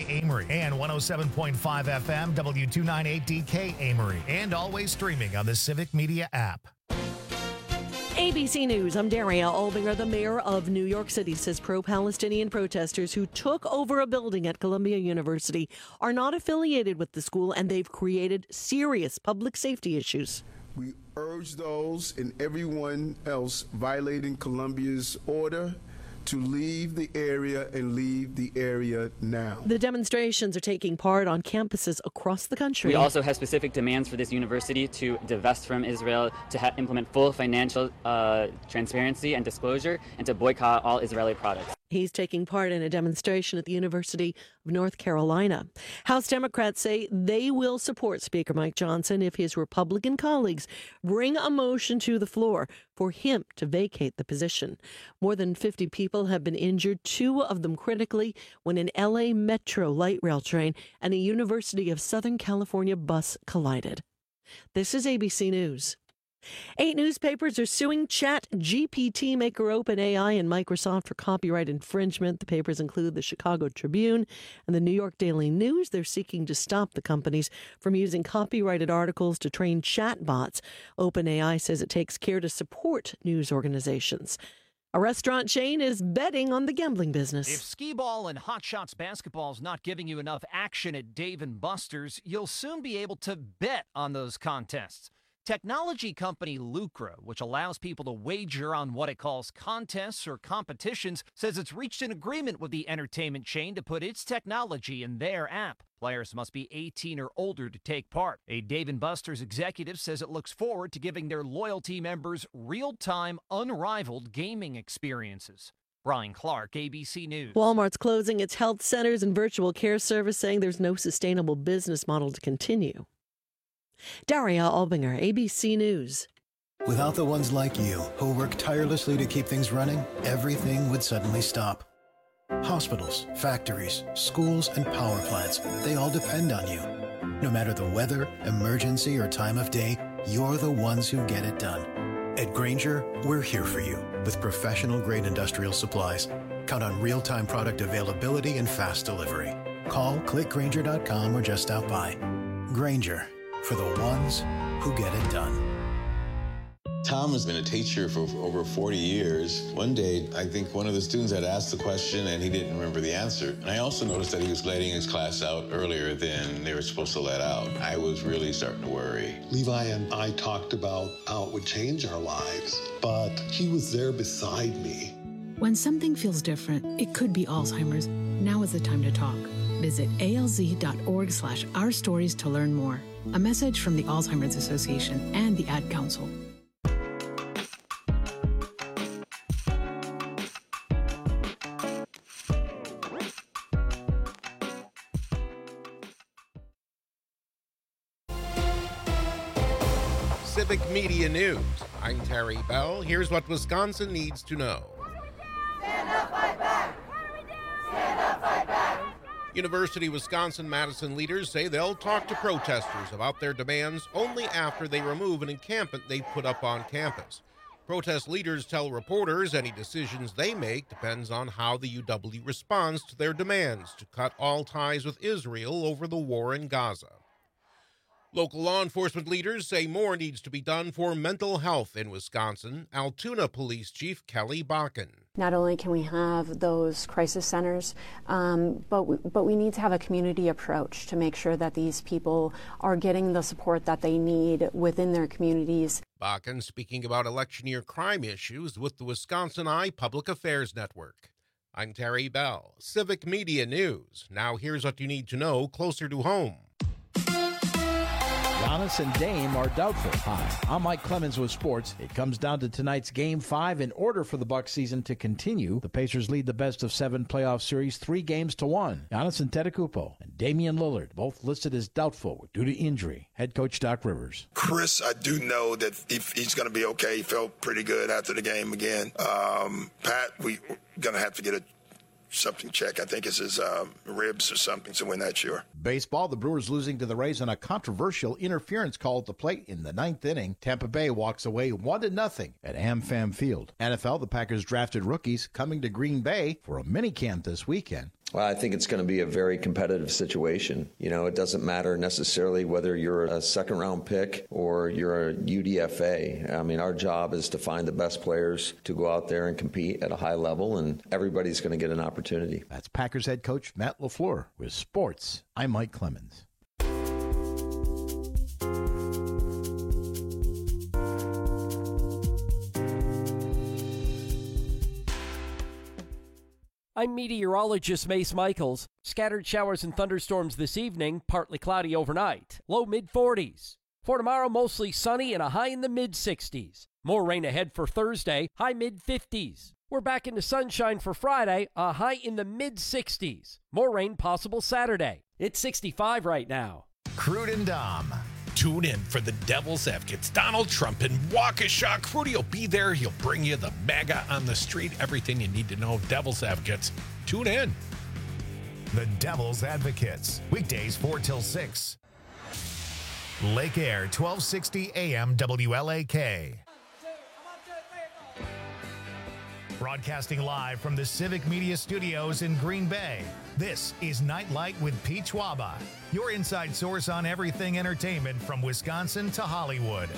Amory, and 107.5 FM W298DK Amory, and always streaming on the Civic Media app. ABC News, I'm Daria Albinger. The mayor of New York City says pro-Palestinian protesters who took over a building at Columbia University are not affiliated with the school, and they've created serious public safety issues. We urge those and everyone else violating Columbia's order to leave the area and leave the area now. The demonstrations are taking part on campuses across the country. We also have specific demands for this university to divest from Israel, to implement full financial transparency and disclosure, and to boycott all Israeli products. He's taking part in a demonstration at the University of North Carolina. House Democrats say they will support Speaker Mike Johnson if his Republican colleagues bring a motion to the floor for him to vacate the position. More than 50 people have been injured, 2 of them critically, when an LA Metro light rail train and a University of Southern California bus collided. This is ABC News. 8 newspapers are suing ChatGPT maker OpenAI and Microsoft for copyright infringement. The papers include the Chicago Tribune and the New York Daily News. They're seeking to stop the companies from using copyrighted articles to train chatbots. OpenAI says it takes care to support news organizations. A restaurant chain is betting on the gambling business. If skee-ball and Hot Shots basketball is not giving you enough action at Dave & Buster's, you'll soon be able to bet on those contests. Technology company Lucra, which allows people to wager on what it calls contests or competitions, says it's reached an agreement with the entertainment chain to put its technology in their app. Players must be 18 or older to take part. A Dave & Buster's executive says it looks forward to giving their loyalty members real-time, unrivaled gaming experiences. Brian Clark, ABC News. Walmart's closing its health centers and virtual care service, saying there's no sustainable business model to continue. Daria Albinger, ABC News. Without the ones like you, who work tirelessly to keep things running, everything would suddenly stop. Hospitals, factories, schools, and power plants, they all depend on you. No matter the weather, emergency, or time of day, you're the ones who get it done. At Grainger, we're here for you with professional-grade industrial supplies. Count on real-time product availability and fast delivery. Call, click Grainger.com, or just stop by. Grainger, for the ones who get it done. Tom has been a teacher for over 40 years. One day, I think one of the students had asked the question and he didn't remember the answer. And I also noticed that he was letting his class out earlier than they were supposed to let out. I was really starting to worry. Levi and I talked about how it would change our lives, but he was there beside me. When something feels different, it could be Alzheimer's. Now is the time to talk. Visit alz.org/ourstories to learn more. A message from the Alzheimer's Association and the Ad Council. Civic Media News. I'm Terry Bell. Here's what Wisconsin needs to know. Stand up, fight back! Stand up, fight back! University of Wisconsin-Madison leaders say they'll talk to protesters about their demands only after they remove an encampment they put up on campus. Protest leaders tell reporters any decisions they make depends on how the UW responds to their demands to cut all ties with Israel over the war in Gaza. Local law enforcement leaders say more needs to be done for mental health in Wisconsin. Altoona Police Chief Kelly Bakken. Not only can we have those crisis centers, but we need to have a community approach to make sure that these people are getting the support that they need within their communities. Bakken speaking about election year crime issues with the Wisconsin Eye Public Affairs Network. I'm Terry Bell, Civic Media News. Now here's what you need to know closer to home. Giannis and Dame are doubtful. Hi, I'm Mike Clemens with sports. It comes down to tonight's Game 5 in order for the Bucks season to continue. The Pacers lead the best-of-7 playoff series 3-1. Giannis Antetokounmpo and Damian Lillard both listed as doubtful due to injury. Head coach Doc Rivers. Chris, I do know that he's going to be okay. He felt pretty good after the game again. Pat, we're going to have to get something check. I think it's his ribs or something, so we're not sure. Baseball, the Brewers losing to the Rays on a controversial interference call at the plate in the 9th inning. Tampa Bay walks away 1-0 at AmFam Field. NFL, the Packers drafted rookies coming to Green Bay for a minicamp this weekend. Well, I think it's going to be a very competitive situation. You know, it doesn't matter necessarily whether you're a second-round pick or you're a UDFA. I mean, our job is to find the best players to go out there and compete at a high level, and everybody's going to get an opportunity. That's Packers head coach Matt LaFleur with sports. I'm Mike Clemens. I'm meteorologist Mace Michaels. Scattered showers and thunderstorms this evening, partly cloudy overnight. Low mid-40s. For tomorrow, mostly sunny and a high in the mid-60s. More rain ahead for Thursday, high mid-50s. We're back into sunshine for Friday, a high in the mid-60s. More rain possible Saturday. It's 65 right now. Crude and Dom. Tune in for the Devil's Advocates. Donald Trump in Waukesha. Crudy will be there. He'll bring you the MAGA on the street, everything you need to know. Devil's Advocates. Tune in. The Devil's Advocates. Weekdays 4 till 6. Lake Air, 1260 AM WLAK. Broadcasting live from the Civic Media Studios in Green Bay. This is Nightlight with Pete Schwaba, your inside source on everything entertainment from Wisconsin to Hollywood.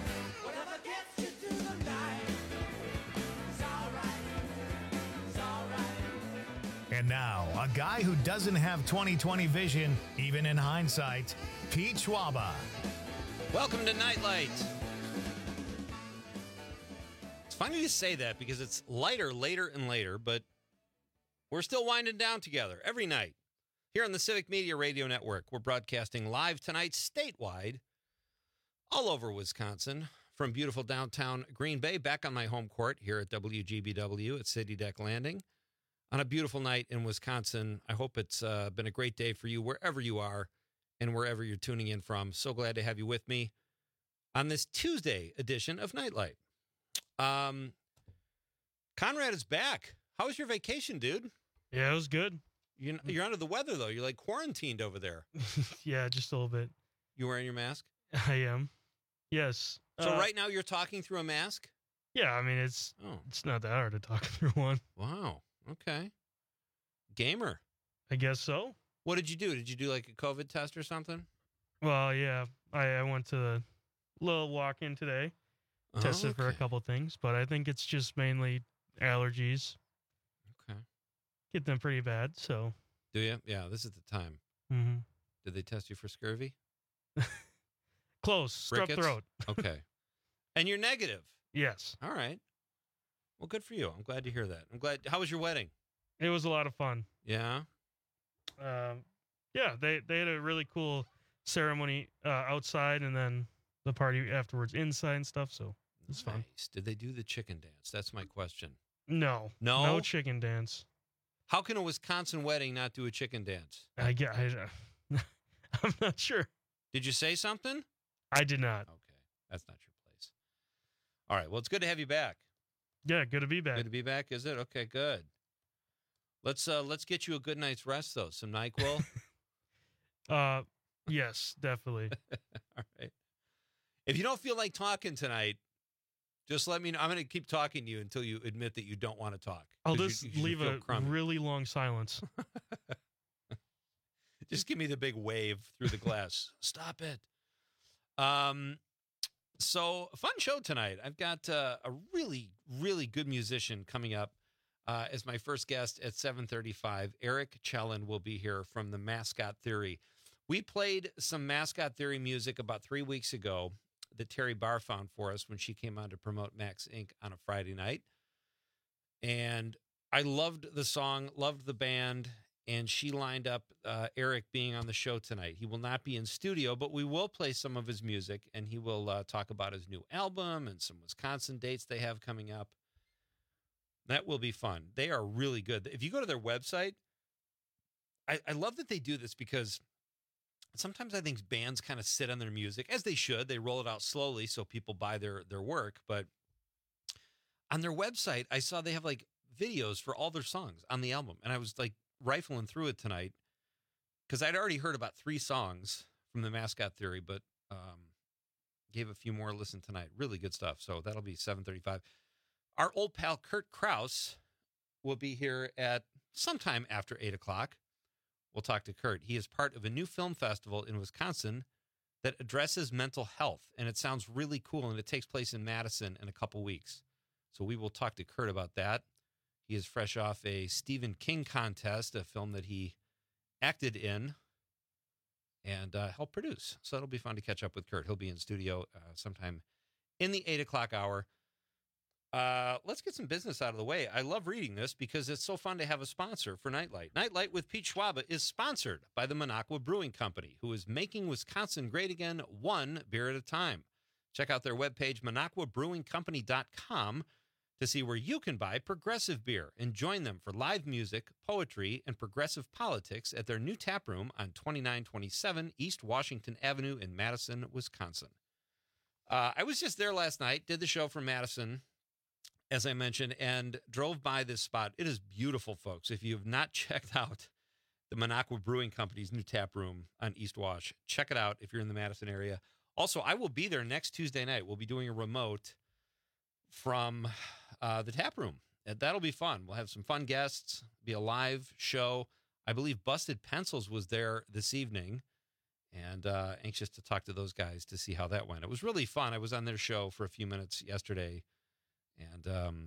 And now, a guy who doesn't have 20/20 vision, even in hindsight, Pete Schwaba. Welcome to Nightlight. It's funny to say that because it's lighter, later, and later, but we're still winding down together every night. Here on the Civic Media Radio Network, we're broadcasting live tonight statewide, all over Wisconsin, from beautiful downtown Green Bay, back on my home court here at WGBW at City Deck Landing. On a beautiful night in Wisconsin. I hope it's been a great day for you wherever you are and wherever you're tuning in from. So glad to have you with me on this Tuesday edition of Nightlight. Conrad is back. How was your vacation, dude? Yeah, it was good. You're under the weather, though. You're like quarantined over there. Yeah, just a little bit. You wearing your mask? I am. Yes. So right now you're talking through a mask? Yeah, I mean, it's not that hard to talk through one. Wow. Okay. Gamer. I guess so. What did you do? Did you do like a COVID test or something? Well, yeah. I went to the little walk-in today. Tested for a couple things, but I think it's just mainly allergies. Okay. Get them pretty bad, so. Do you? Yeah, this is the time. Mm-hmm. Did they test you for scurvy? Close. Strep throat. Okay. And you're negative? Yes. All right. Well, good for you. I'm glad to hear that. I'm glad. How was your wedding? It was a lot of fun. Yeah? Yeah, they had a really cool ceremony outside and then the party afterwards inside and stuff, so it was fun. Nice. Did they do the chicken dance? That's my question. No. No? No chicken dance. How can a Wisconsin wedding not do a chicken dance? I'm not sure. Did you say something? I did not. Okay. That's not your place. All right. Well, it's good to have you back. Yeah, good to be back. Good to be back, is it? Okay, good. Let's get you a good night's rest, though. Some NyQuil? Yes, definitely. All right. If you don't feel like talking tonight, just let me know. I'm going to keep talking to you until you admit that you don't want to talk. I'll just leave a really long silence. Just give me the big wave through the glass. Stop it. So, a fun show tonight. I've got a really, really good musician coming up as my first guest at 7:35. Eric Chellan will be here from the Mascot Theory. We played some Mascot Theory music about 3 weeks ago that Terry Barr found for us when she came on to promote Max Inc. on a Friday night. And I loved the song, loved the band, and she lined up Eric being on the show tonight. He will not be in studio, but we will play some of his music, and he will talk about his new album and some Wisconsin dates they have coming up. That will be fun. They are really good. If you go to their website, I love that they do this because sometimes I think bands kind of sit on their music, as they should. They roll it out slowly so people buy their work. But on their website, I saw they have like videos for all their songs on the album. And I was like rifling through it tonight because I'd already heard about 3 songs from the Mascot Theory, but gave a few more a listen tonight. Really good stuff. So that'll be 7:35. Our old pal Kurt Kraus will be here at sometime after 8 o'clock, we'll talk to Kurt. He is part of a new film festival in Wisconsin that addresses mental health, and it sounds really cool, and it takes place in Madison in a couple weeks. So we will talk to Kurt about that. He is fresh off a Stephen King contest, a film that he acted in and helped produce. So it'll be fun to catch up with Kurt. He'll be in studio sometime in the 8 o'clock hour. Let's get some business out of the way. I love reading this because it's so fun to have a sponsor for Nightlight. Nightlight with Pete Schwaba is sponsored by the Minocqua Brewing Company, who is making Wisconsin great again, one beer at a time. Check out their webpage, MinocquaBrewingCompany.com, to see where you can buy progressive beer and join them for live music, poetry, and progressive politics at their new tap room on 2927 East Washington Avenue in Madison, Wisconsin. I was just there last night, did the show from Madison, as I mentioned, and drove by this spot. It is beautiful, folks. If you have not checked out the Minocqua Brewing Company's new tap room on East Wash, check it out if you're in the Madison area. Also, I will be there next Tuesday night. We'll be doing a remote from the tap room. And that'll be fun. We'll have some fun guests, be a live show. I believe Busted Pencils was there this evening, and anxious to talk to those guys to see how that went. It was really fun. I was on their show for a few minutes yesterday. And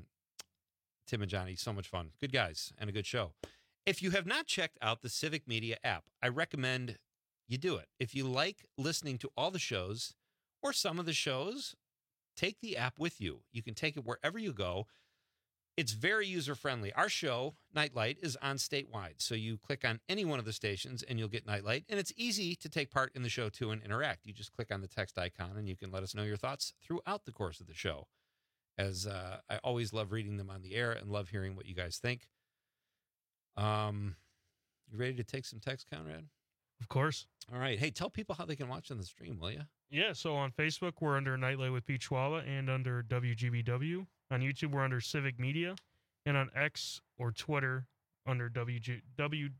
Tim and Johnny, so much fun. Good guys and a good show. If you have not checked out the Civic Media app, I recommend you do it. If you like listening to all the shows or some of the shows, take the app with you. You can take it wherever you go. It's very user-friendly. Our show, Nightlight, is on statewide. So you click on any one of the stations and you'll get Nightlight. And it's easy to take part in the show, too, and interact. You just click on the text icon and you can let us know your thoughts throughout the course of the show. As I always love reading them on the air and love hearing what you guys think. You ready to take some text, Conrad? Of course. All right. Hey, tell people how they can watch on the stream, will you? Yeah, so on Facebook, we're under Nightlight with Pete Schwaba and under WGBW. On YouTube, we're under Civic Media. And on X or Twitter, under WGBW.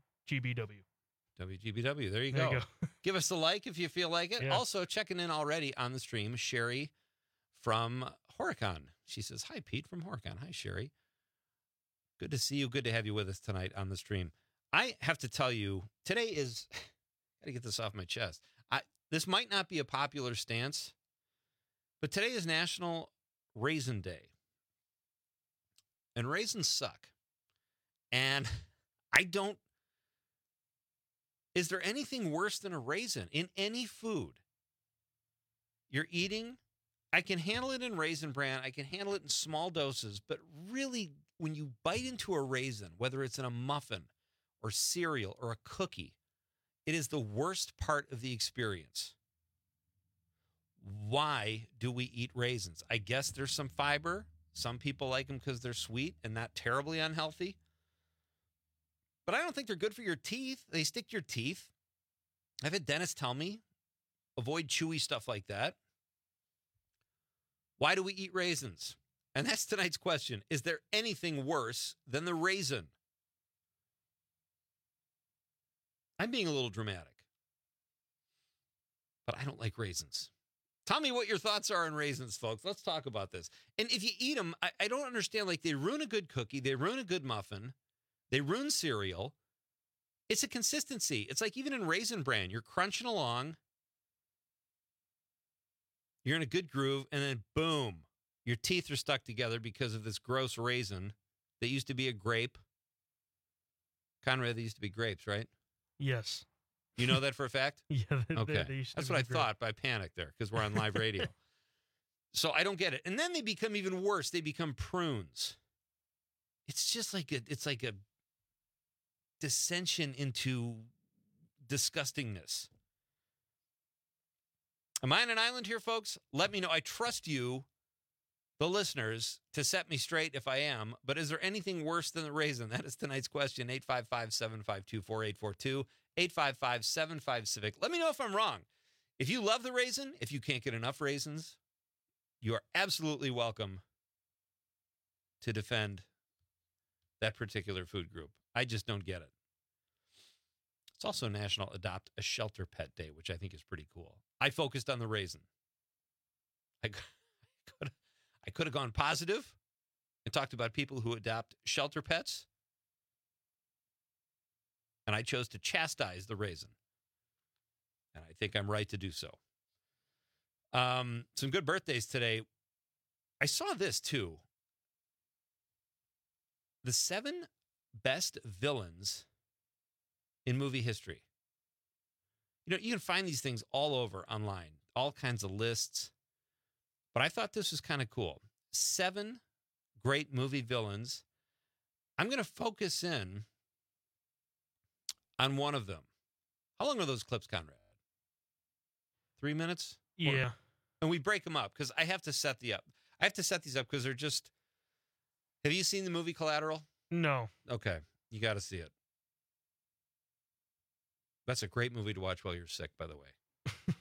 WGBW. There you go. Give us a like if you feel like it. Yeah. Also, checking in already on the stream, Sherry from Horicon. She says, hi, Pete from Horicon. Hi, Sherry. Good to see you. Good to have you with us tonight on the stream. I have to tell you, today is, got to get this off my chest. This might not be a popular stance, but today is National Raisin Day. And raisins suck. And is there anything worse than a raisin in any food you're eating? I can handle it in Raisin Bran. I can handle it in small doses. But really, when you bite into a raisin, whether it's in a muffin or cereal or a cookie, it is the worst part of the experience. Why do we eat raisins? I guess there's some fiber. Some people like them because they're sweet and not terribly unhealthy. But I don't think they're good for your teeth. They stick to your teeth. I've had dentists tell me, avoid chewy stuff like that. Why do we eat raisins? And that's tonight's question. Is there anything worse than the raisin? I'm being a little dramatic, but I don't like raisins. Tell me what your thoughts are on raisins, folks. Let's talk about this. And if you eat them, I don't understand. Like, they ruin a good cookie. They ruin a good muffin. They ruin cereal. It's a consistency. It's like even in Raisin Bran, you're crunching along. You're in a good groove, and then boom, your teeth are stuck together because of this gross raisin that used to be a grape. Conrad, they used to be grapes, right? Yes. You know that for a fact? Yeah. Okay. They used to That's be what I great. thought, but I panicked there because we're on live radio. So I don't get it. And then they become even worse. They become prunes. It's just like it's like a dissension into disgustingness. Am I on an island here, folks? Let me know. I trust you, the listeners, to set me straight if I am. But is there anything worse than the raisin? That is tonight's question. 855-752-4842. 855-75-CIVIC. Let me know if I'm wrong. If you love the raisin, if you can't get enough raisins, you are absolutely welcome to defend that particular food group. I just don't get it. It's also National Adopt a Shelter Pet Day, which I think is pretty cool. I focused on the raisin. I could have gone positive and talked about people who adopt shelter pets. And I chose to chastise the raisin. And I think I'm right to do so. Some good birthdays today. I saw this too. The 7 best villains in movie history. You know, you can find these things all over online, all kinds of lists. But I thought this was kind of cool. 7 great movie villains. I'm going to focus in on one of them. How long are those clips, Conrad? 3 minutes? Yeah. And we break them up because I have to set these up because they're just. Have you seen the movie Collateral? No. Okay. You got to see it. That's a great movie to watch while you're sick, by the way.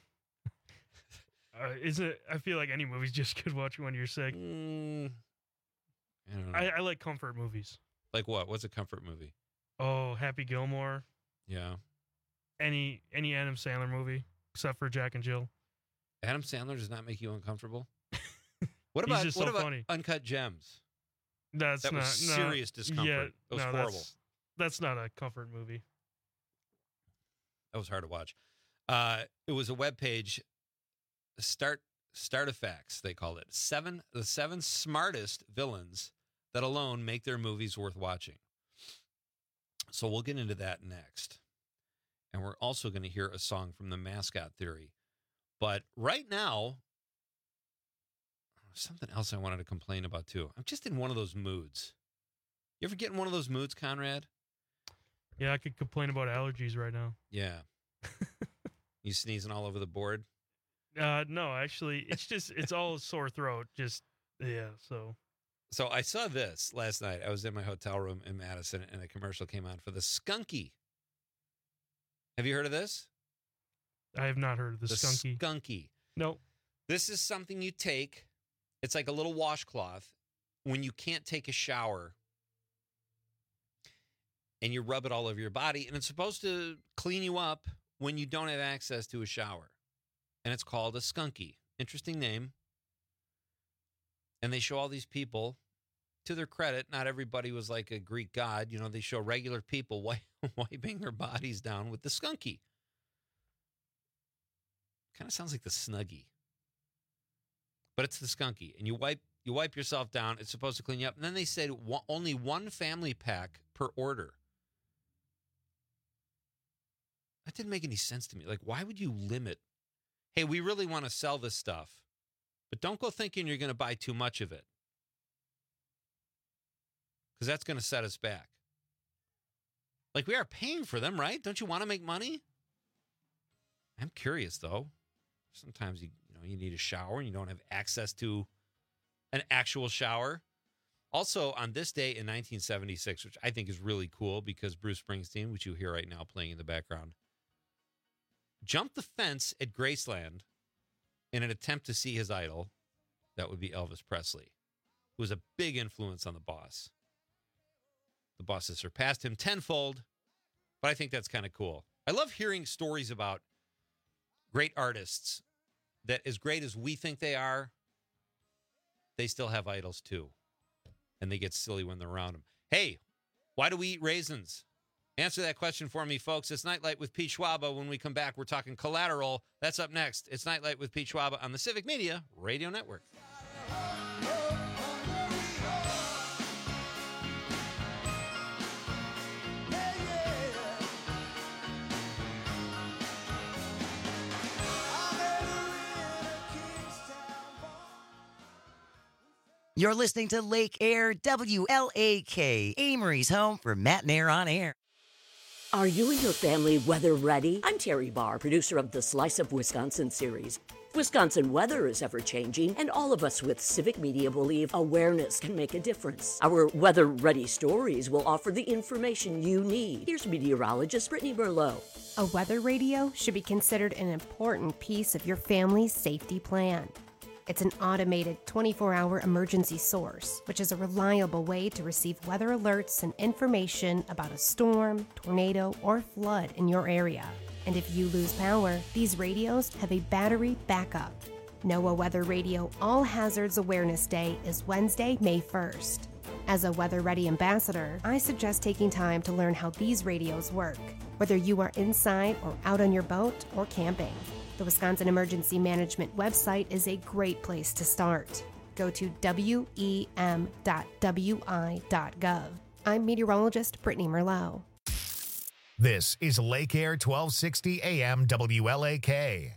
Isn't it? I feel like any movie's just good watching when you're sick. I don't know. I like comfort movies. Like what? What's a comfort movie? Oh, Happy Gilmore. Yeah. Any Adam Sandler movie except for Jack and Jill. Adam Sandler does not make you uncomfortable? What about funny. Uncut Gems? That was serious discomfort. Yeah, it was horrible. That's not a comfort movie. That was hard to watch. It was a webpage, Startifacts, they called it. The 7 smartest villains that alone make their movies worth watching. So we'll get into that next. And we're also going to hear a song from the Mascot Theory. But right now, something else I wanted to complain about too. I'm just in one of those moods. You ever get in one of those moods, Conrad? Yeah, I could complain about allergies right now. Yeah. You sneezing all over the board? No, actually, it's all sore throat. So I saw this last night. I was in my hotel room in Madison, and a commercial came on for the Skunky. Have you heard of this? I have not heard of the Skunky. Skunky. Nope. This is something you take. It's like a little washcloth when you can't take a shower, and you rub it all over your body, and it's supposed to clean you up when you don't have access to a shower. And it's called a Skunky. Interesting name. And they show all these people. To their credit, not everybody was like a Greek god. You know, they show regular people wiping their bodies down with the Skunky. Kind of sounds like the Snuggie. But it's the Skunky. And you wipe yourself down. It's supposed to clean you up. And then they said only 1 family pack per order. That didn't make any sense to me. Like, why would you limit? Hey, we really want to sell this stuff, but don't go thinking you're going to buy too much of it, because that's going to set us back. Like, we are paying for them, right? Don't you want to make money? I'm curious, though. Sometimes you need a shower and you don't have access to an actual shower. Also, on this day in 1976, which I think is really cool because Bruce Springsteen, which you hear right now playing in the background, jumped the fence at Graceland in an attempt to see his idol. That would be Elvis Presley, who was a big influence on the Boss. The Boss has surpassed him tenfold, but I think that's kind of cool. I love hearing stories about great artists that, as great as we think they are, they still have idols too. And they get silly when they're around them. Hey, why do we eat raisins? Answer that question for me, folks. It's Nightlight with Pete Schwaba. When we come back, we're talking Collateral. That's up next. It's Nightlight with Pete Schwaba on the Civic Media Radio Network. You're listening to Lake Air WLAK, Amory's home for Matt and Air on Air. Are you and your family weather ready? I'm Terry Barr, producer of the Slice of Wisconsin series. Wisconsin weather is ever-changing, and all of us with Civic Media believe awareness can make a difference. Our weather-ready stories will offer the information you need. Here's meteorologist Brittany Merlot. A weather radio should be considered an important piece of your family's safety plan. It's an automated 24-hour emergency source, which is a reliable way to receive weather alerts and information about a storm, tornado, or flood in your area. And if you lose power, these radios have a battery backup. NOAA Weather Radio All Hazards Awareness Day is Wednesday, May 1st. As a Weather Ready ambassador, I suggest taking time to learn how these radios work, whether you are inside or out on your boat or camping. The Wisconsin Emergency Management website is a great place to start. Go to wem.wi.gov. I'm meteorologist Brittany Merlot. This is Lake Air 1260 AM WLAK.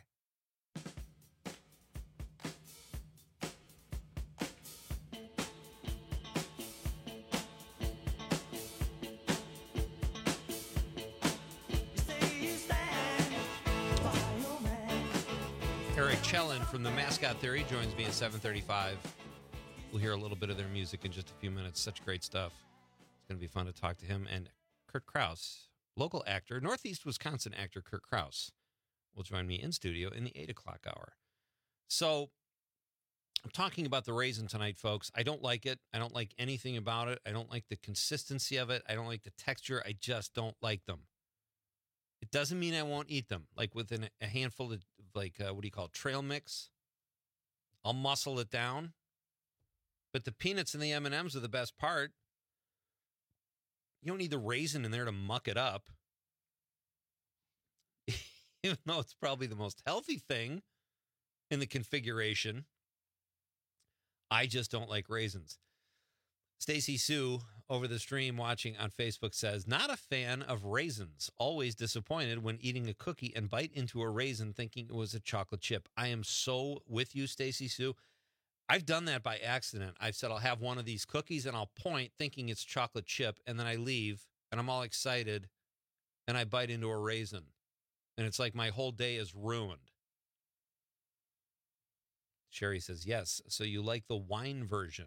Eric Chellan from the Mascot Theory joins me at 7:35. We'll hear a little bit of their music in just a few minutes. Such great stuff. It's going to be fun to talk to him. And Kurt Krause, local actor, Northeast Wisconsin actor Kurt Krause, will join me in studio in the 8 o'clock hour. So I'm talking about the raisin tonight, folks. I don't like it. I don't like anything about it. I don't like the consistency of it. I don't like the texture. I just don't like them. It doesn't mean I won't eat them. Like within a handful of, what do you call it, trail mix, I'll muscle it down. But the peanuts and the M&Ms are the best part. You don't need the raisin in there to muck it up. Even though it's probably the most healthy thing in the configuration, I just don't like raisins. Stacy Sue over the stream watching on Facebook says, not a fan of raisins. Always disappointed when eating a cookie and bite into a raisin thinking it was a chocolate chip. I am so with you, Stacy Sue. I've done that by accident. I've said I'll have one of these cookies and I'll point thinking it's chocolate chip, and then I leave and I'm all excited and I bite into a raisin. And it's like my whole day is ruined. Sherry says, yes, so you like the wine version.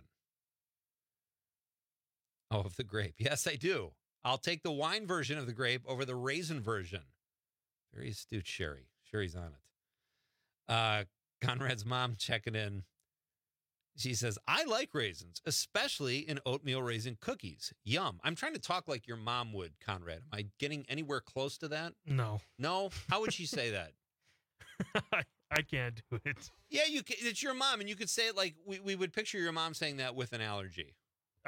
Oh, of the grape. Yes, I do. I'll take the wine version of the grape over the raisin version. Very astute, Sherry. Sherry's on it. Conrad's mom checking in. She says, I like raisins, especially in oatmeal raisin cookies. Yum. I'm trying to talk like your mom would, Conrad. Am I getting anywhere close to that? No. No? How would she say that? I can't do it. Yeah, you can, it's your mom, and you could say it like we would picture your mom saying that with an allergy.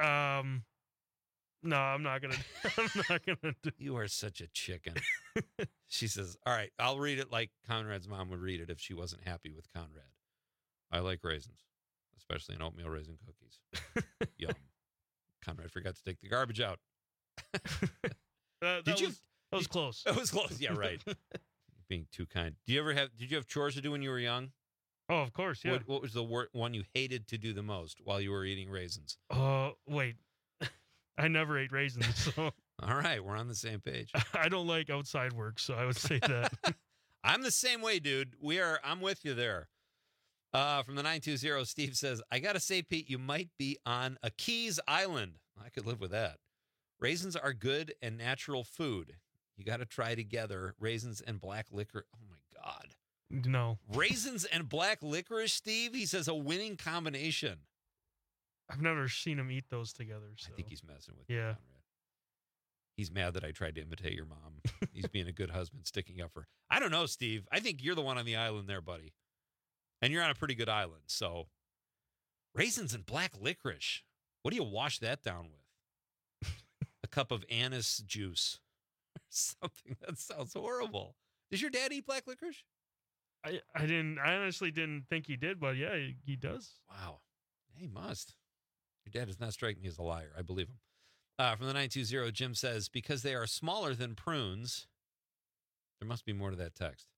No, I'm not gonna do. You are such a chicken. She says, all right, I'll read it like Conrad's mom would read it if she wasn't happy with Conrad. I like raisins, especially in oatmeal raisin cookies. Yum. Conrad forgot to take the garbage out. That was close. That was close. Yeah, right. Being too kind. Did you have chores to do when you were young? Oh, of course, yeah. What was the one you hated to do the most while you were eating raisins? Wait. I never ate raisins, so. All right, we're on the same page. I don't like outside work, so I would say that. I'm the same way, dude. I'm with you there. From the 920, Steve says, I got to say, Pete, you might be on a Keys Island. I could live with that. Raisins are good and natural food. You got to try together raisins and black licorice. Oh, my God. No. Raisins and black licorice, Steve? He says a winning combination. I've never seen him eat those together. So. I think he's messing with you, yeah. Conrad. He's mad that I tried to imitate your mom. He's being a good husband, sticking up for. I don't know, Steve. I think you're the one on the island there, buddy. And you're on a pretty good island. So, raisins and black licorice. What do you wash that down with? A cup of anise juice or something. That sounds horrible. Does your dad eat black licorice? I honestly didn't think he did, but yeah, he does. Wow. He must. Your dad does not strike me as a liar. I believe him. From the 920, Jim says, because they are smaller than prunes, there must be more to that text.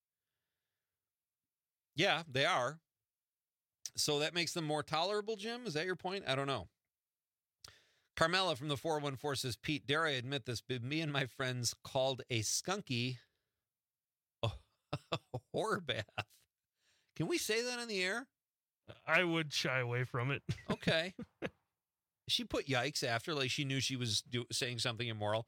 Yeah, they are. So that makes them more tolerable, Jim? Is that your point? I don't know. Carmela from the 414 says, Pete, dare I admit this, but me and my friends called a skunky a horror bath. Can we say that on the air? I would shy away from it. Okay. She put yikes after, like she knew she was saying something immoral.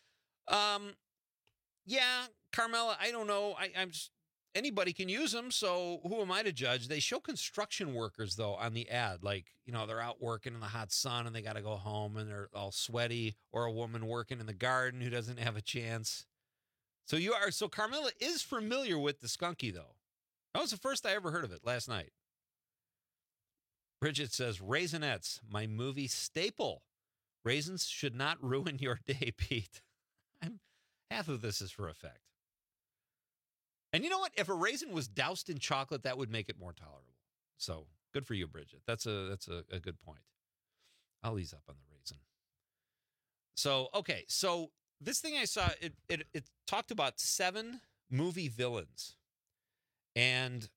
Yeah, Carmela, I don't know. I'm just, anybody can use them, so who am I to judge? They show construction workers, though, on the ad. Like, they're out working in the hot sun and they got to go home and they're all sweaty, or a woman working in the garden who doesn't have a chance. So Carmela is familiar with the skunky, though. That was the first I ever heard of it last night. Bridget says, Raisinets, my movie staple. Raisins should not ruin your day, Pete. Half of this is for effect. And you know what? If a raisin was doused in chocolate, that would make it more tolerable. So good for you, Bridget. That's a good point. I'll ease up on the raisin. So, okay. So this thing I saw, it talked about 7 movie villains. And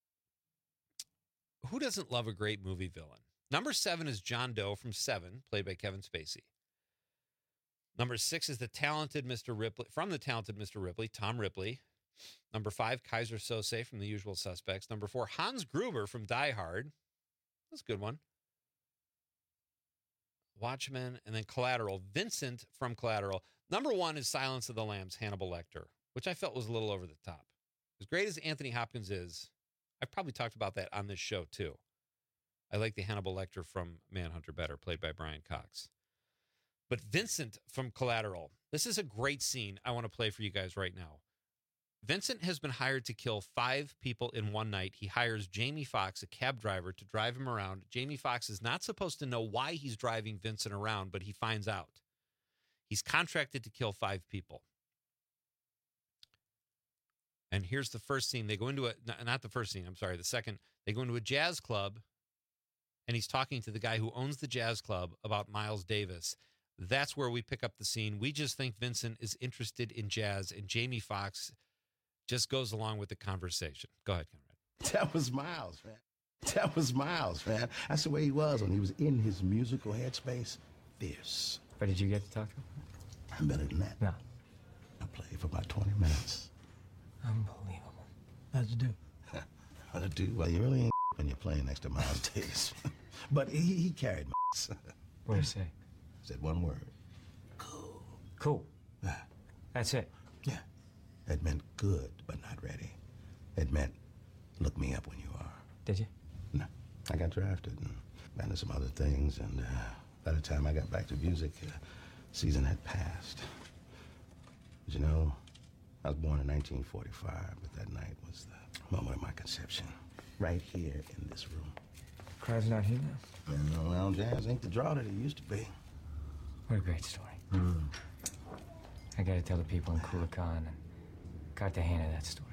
who doesn't love a great movie villain? Number 7 is John Doe from Seven, played by Kevin Spacey. Number 6 is the talented Mr. Ripley, from the talented Mr. Ripley, Tom Ripley. Number 5, Kaiser Sose from The Usual Suspects. Number 4, Hans Gruber from Die Hard. That's a good one. Watchmen, and then Collateral. Vincent from Collateral. Number 1 is Silence of the Lambs, Hannibal Lecter, which I felt was a little over the top. As great as Anthony Hopkins is, I've probably talked about that on this show too. I like the Hannibal Lecter from Manhunter better, played by Brian Cox. But Vincent from Collateral, this is a great scene I want to play for you guys right now. Vincent has been hired to kill 5 people in one night. He hires Jamie Foxx, a cab driver, to drive him around. Jamie Foxx is not supposed to know why he's driving Vincent around, but he finds out. He's contracted to kill 5 people. And here's the first scene. They go into the second. They go into a jazz club, and he's talking to the guy who owns the jazz club about Miles Davis. That's where we pick up the scene. We just think Vincent is interested in jazz, and Jamie Foxx just goes along with the conversation. Go ahead, Conrad. That was Miles, man. That's the way he was when he was in his musical headspace. Fierce. But did you get to talk to him? I'm better than that. No. I played for about 20 minutes. Unbelievable. How'd you do? How'd I do? Well, you really ain't when you're playing next to Miles Davis. But he carried my. What did he say? Said one word. Cool. Yeah. That's it? Yeah. It meant good, but not ready. It meant look me up when you are. Did you? No. I got drafted and got into some other things, and by the time I got back to music, season had passed. But you know, I was born in 1945, but that night was the moment of my conception. Right here in this room. Crowd's not here now? And well, jazz ain't the draw that it used to be. What a great story. I gotta tell the people in Kulikan and Cartagena that story.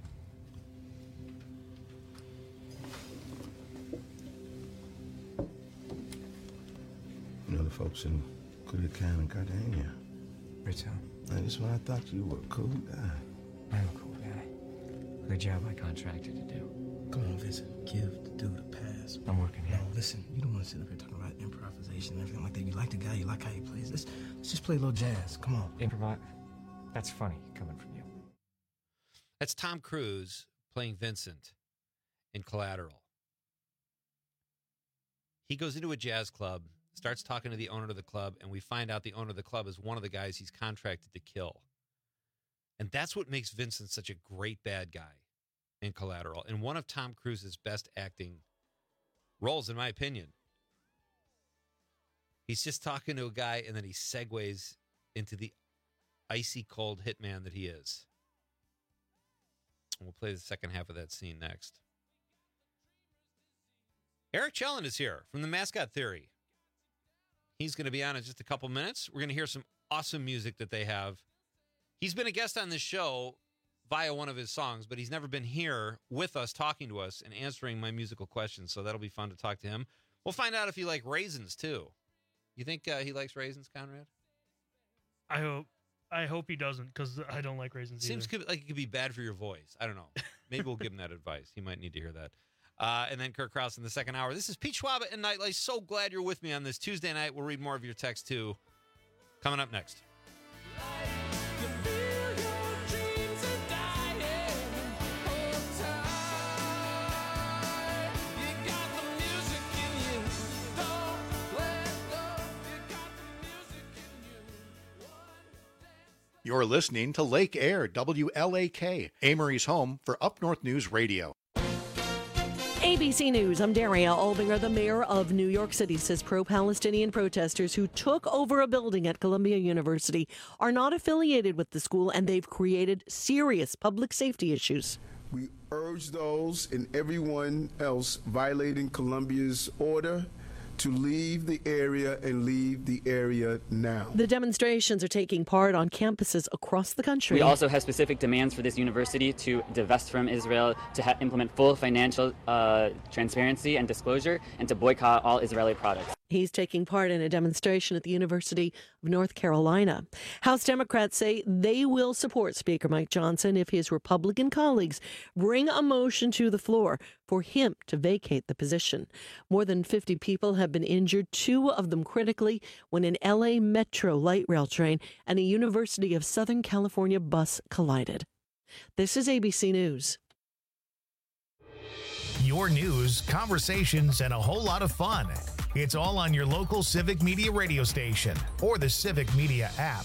You know the folks in Kulikan and Cartagena? Rizzo. I just when I thought you were a cool guy. I'm a cool guy. Good job I contracted to do. Come on, Vincent. Give the dude a pass. I'm working here. No, listen, you don't want to sit up here talking about improvisation and everything like that. You like the guy, you like how he plays. Let's just play a little jazz. Come on. Improvise? That's funny coming from you. That's Tom Cruise playing Vincent in Collateral. He goes into a jazz club, starts talking to the owner of the club, and we find out the owner of the club is one of the guys he's contracted to kill. And that's what makes Vincent such a great bad guy in Collateral, and one of Tom Cruise's best acting roles, in my opinion. He's just talking to a guy, and then he segues into the icy cold hitman that he is. And we'll play the second half of that scene next. Eric Chelland is here from the Mascot Theory. He's going to be on in just a couple minutes. We're going to hear some awesome music that they have. He's been a guest on this show via one of his songs, but he's never been here with us, talking to us and answering my musical questions, so that'll be fun to talk to him. We'll find out if he likes raisins, too. You think he likes raisins, Conrad? I hope he doesn't, because I don't like raisins Seems either. like it could be bad for your voice. I don't know. Maybe we'll give him that advice. He might need to hear that. And then Kurt Krause in the second hour. This is Pete Schwab and Nightlight. So glad you're with me on this Tuesday night. We'll read more of your text, too. Coming up next. You're listening to Lake Air, WLAK, Amory's home for Up North News Radio. ABC News, I'm Daria Albinger. The mayor of New York City says pro-Palestinian protesters who took over a building at Columbia University are not affiliated with the school, and they've created serious public safety issues. We urge those and everyone else violating Columbia's order to leave the area and leave the area now. The demonstrations are taking part on campuses across the country. We also have specific demands for this university to divest from Israel, to implement full financial transparency and disclosure, and to boycott all Israeli products. He's taking part in a demonstration at the University of North Carolina. House Democrats say they will support Speaker Mike Johnson if his Republican colleagues bring a motion to the floor for him to vacate the position. More than 50 people have been injured, 2 of them critically, when an LA Metro light rail train and a University of Southern California bus collided. This is ABC News. Your news, conversations, and a whole lot of fun. It's all on your local Civic Media radio station or the Civic Media app.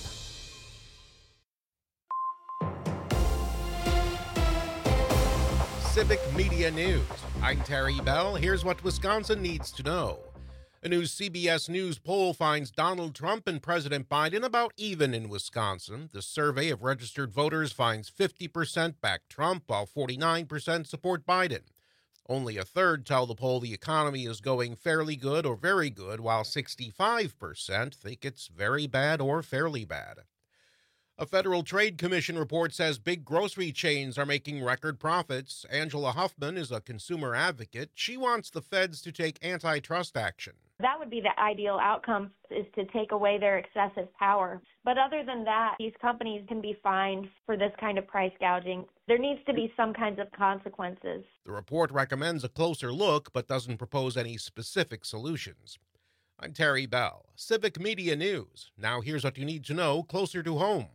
Civic Media News. I'm Terry Bell. Here's what Wisconsin needs to know. A new CBS News poll finds Donald Trump and President Biden about even in Wisconsin. The survey of registered voters finds 50% back Trump, while 49% support Biden. Only a third tell the poll the economy is going fairly good or very good, while 65% think it's very bad or fairly bad. A Federal Trade Commission report says big grocery chains are making record profits. Angela Huffman is a consumer advocate. She wants the feds to take antitrust action. That would be the ideal outcome, is to take away their excessive power. But other than that, these companies can be fined for this kind of price gouging. There needs to be some kinds of consequences. The report recommends a closer look, but doesn't propose any specific solutions. I'm Terry Bell, Civic Media News. Now here's what you need to know closer to home.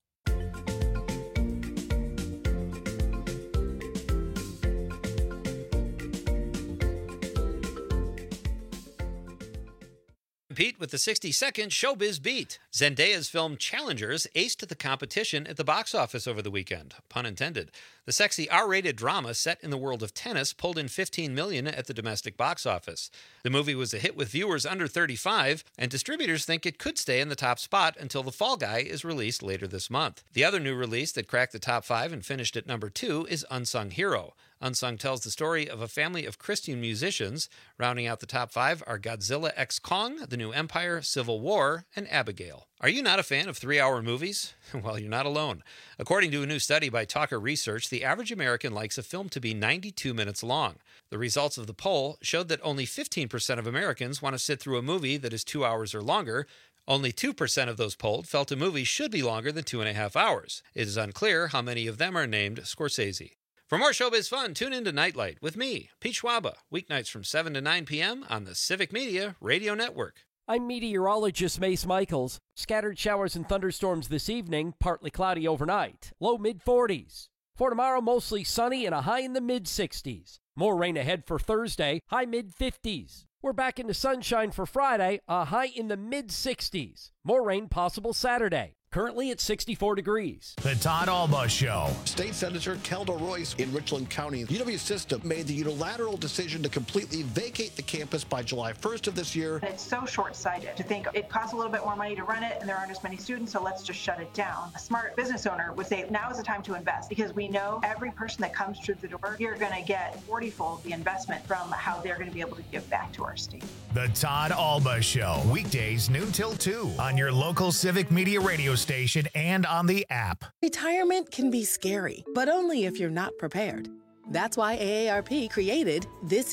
Pete with the 60-second Showbiz Beat. Zendaya's film Challengers aced the competition at the box office over the weekend. Pun intended. The sexy R-rated drama set in the world of tennis pulled in $15 million at the domestic box office. The movie was a hit with viewers under 35, and distributors think it could stay in the top spot until The Fall Guy is released later this month. The other new release that cracked the top 5 and finished at number 2 is Unsung Hero. Unsung tells the story of a family of Christian musicians. Rounding out the top 5 are Godzilla x Kong, The New Empire, Civil War, and Abigail. Are you not a fan of 3-hour movies? Well, you're not alone. According to a new study by Talker Research, the average American likes a film to be 92 minutes long. The results of the poll showed that only 15% of Americans want to sit through a movie that is 2 hours or longer. Only 2% of those polled felt a movie should be longer than 2.5 hours. It is unclear how many of them are named Scorsese. For more showbiz fun, tune in to Nightlight with me, Pete Schwaba, weeknights from 7 to 9 p.m. on the Civic Media Radio Network. I'm meteorologist Mace Michaels. Scattered showers and thunderstorms this evening, partly cloudy overnight. Low mid-40s. For tomorrow, mostly sunny and a high in the mid-60s. More rain ahead for Thursday, high mid-50s. We're back into sunshine for Friday, a high in the mid-60s. More rain possible Saturday. Currently at 64 degrees. The Todd Alba Show. State Senator Kelda Royce in Richland County. UW System made the unilateral decision to completely vacate the campus by July 1st of this year. It's so short-sighted to think it costs a little bit more money to run it and there aren't as many students, so let's just shut it down. A smart business owner would say now is the time to invest, because we know every person that comes through the door, you're going to get 40-fold the investment from how they're going to be able to give back to our state. The Todd Alba Show, weekdays noon till 2 on your local Civic Media radio station and on the app. Retirement can be scary, but only if you're not prepared. That's why AARP created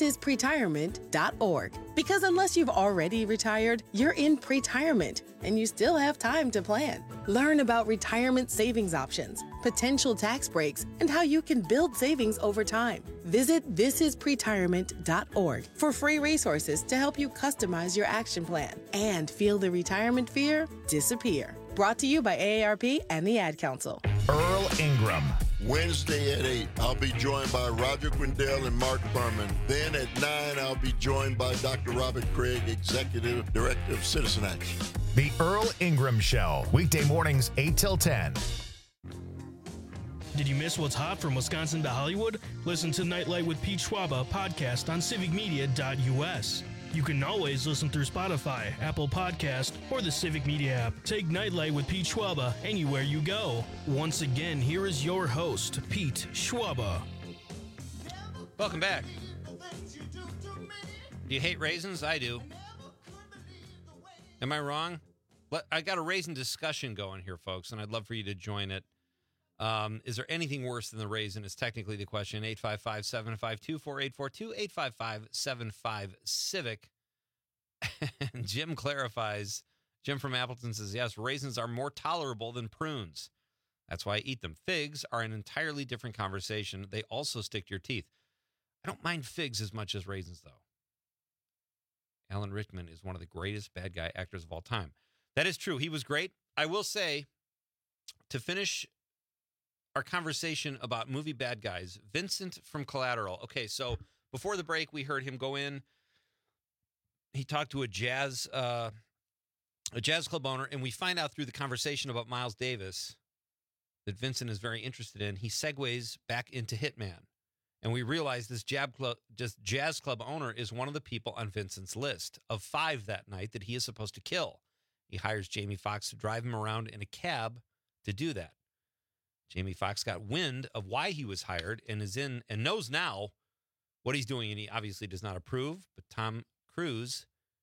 thisispretirement.org. Because unless you've already retired, you're in pretirement, and you still have time to plan. Learn about retirement savings options, potential tax breaks, and how you can build savings over time. Visit thisispretirement.org for free resources to help you customize your action plan and feel the retirement fear disappear. Brought to you by AARP and the Ad Council. Earl Ingram. Wednesday at 8, I'll be joined by Roger Quindell and Mark Furman. Then at 9, I'll be joined by Dr. Robert Craig, Executive Director of Citizen Action. The Earl Ingram Show, weekday mornings 8 till 10. Did you miss what's hot from Wisconsin to Hollywood? Listen to Nightlight with Pete Schwaba podcast on civicmedia.us. You can always listen through Spotify, Apple Podcast, or the Civic Media app. Take Nightlight with Pete Schwaba anywhere you go. Once again, here is your host, Pete Schwaba. Welcome back. Do you hate raisins? I do. Am I wrong? I got a raisin discussion going here, folks, and I'd love for you to join it. Is there anything worse than the raisin? Is technically the question. 855-752-4842, 855-75-CIVIC. And Jim clarifies. Jim from Appleton says, yes, raisins are more tolerable than prunes. That's why I eat them. Figs are an entirely different conversation. They also stick to your teeth. I don't mind figs as much as raisins, though. Alan Rickman is one of the greatest bad guy actors of all time. That is true. He was great. I will say, to finish our conversation about movie bad guys, Vincent from Collateral. Okay, so before the break, we heard him go in. He talked to a jazz club owner, and we find out through the conversation about Miles Davis that Vincent is very interested in. He segues back into Hitman, and we realize this jazz club owner is one of the people on Vincent's list of 5 that night that he is supposed to kill. He hires Jamie Foxx to drive him around in a cab to do that. Jamie Foxx got wind of why he was hired and is in and knows now what he's doing, and he obviously does not approve. But Tom Cruise,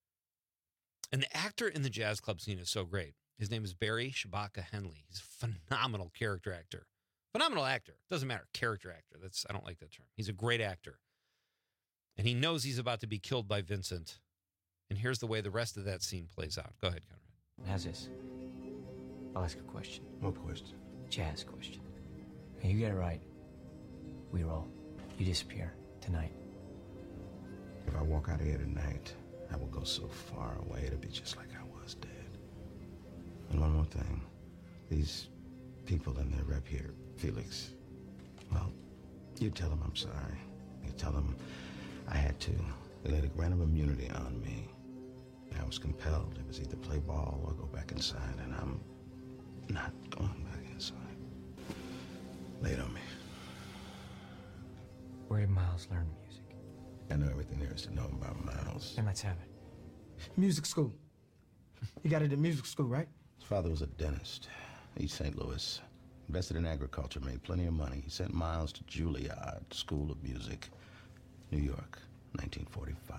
and the actor in the jazz club scene is so great. His name is Barry Shabaka Henley. He's a phenomenal character actor. Phenomenal actor. Doesn't matter. Character actor. I don't like that term. He's a great actor. And he knows he's about to be killed by Vincent. And here's the way the rest of that scene plays out. Go ahead, Conrad. How's this? I'll ask a question. What question? Jazz question. Hey, you get it right. We roll. You disappear tonight. If I walk out of here tonight, I will go so far away, it'll be just like I was dead. And one more thing. These people in their rep here, Felix, well, you tell them I'm sorry. You tell them I had to. They laid a grant of immunity on me. I was compelled. It was either play ball or go back inside, and I'm not going back inside. Lay it on me. Where did Miles learn music? I know everything there is to know about Miles. Then let's have it. Music school. He got it at music school, right? His father was a dentist, East St. Louis. Invested in agriculture, made plenty of money. He sent Miles to Juilliard School of Music, New York, 1945.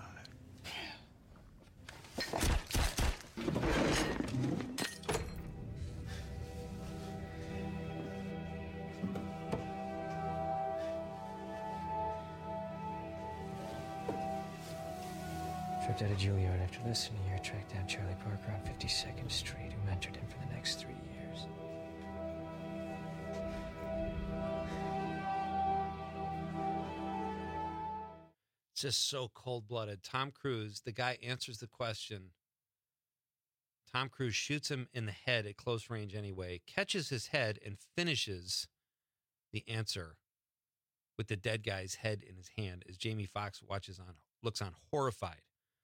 Tripped out of Juilliard after listening to your track down Charlie Parker on 52nd Street, who mentored him for the next 3 years. It's just so cold-blooded. Tom Cruise, the guy answers the question. Tom Cruise shoots him in the head at close range anyway, catches his head, and finishes the answer with the dead guy's head in his hand as Jamie Foxx looks on horrified.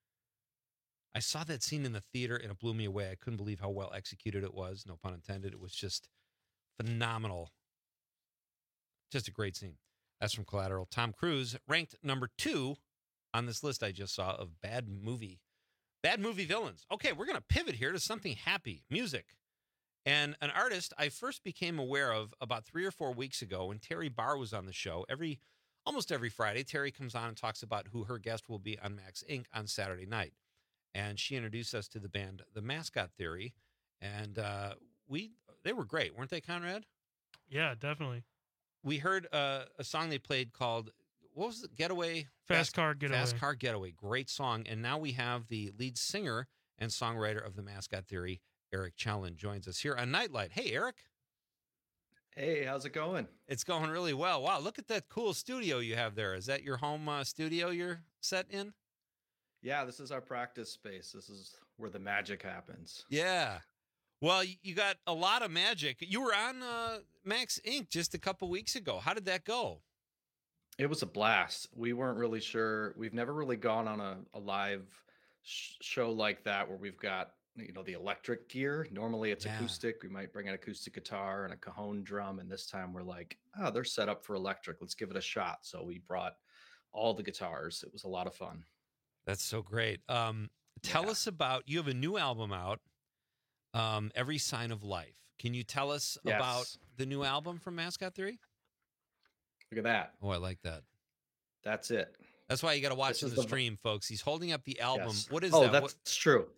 I saw that scene in the theater and it blew me away. I couldn't believe how well executed it was. No pun intended. It was just phenomenal. Just a great scene. That's from Collateral. Tom Cruise ranked number 2 on this list I just saw of bad movie villains. Okay, we're going to pivot here to something happy, music. And an artist I first became aware of about 3 or 4 weeks ago when Terry Barr was on the show. Almost every Friday, Terry comes on and talks about who her guest will be on Max Inc. on Saturday night. And she introduced us to the band The Mascot Theory. And they were great, weren't they, Conrad? Yeah, definitely. We heard a song they played called, what was it? Getaway? Fast Car Getaway. Fast Car Getaway. Great song. And now we have the lead singer and songwriter of The Mascot Theory, Eric Challen, joins us here on Nightlight. Hey, Eric. Hey, how's it going? It's going really well. Wow, look at that cool studio you have there. Is that your home studio you're set in? Yeah, this is our practice space. This is where the magic happens. Yeah. Well, you got a lot of magic. You were on Max Inc. just a couple weeks ago. How did that go? It was a blast. We weren't really sure. We've never really gone on a live show like that where we've got, the electric gear. Normally it's acoustic. We might bring an acoustic guitar and a cajon drum. And this time we're like, they're set up for electric. Let's give it a shot. So we brought all the guitars. It was a lot of fun. That's so great. Tell us about, you have a new album out, Every Sign of Life. Can you tell us about the new album from Mascot Theory? Look at that. Oh, I like that. That's it. That's why you got to watch the stream, folks. He's holding up the album. Yes. What is that? That's true.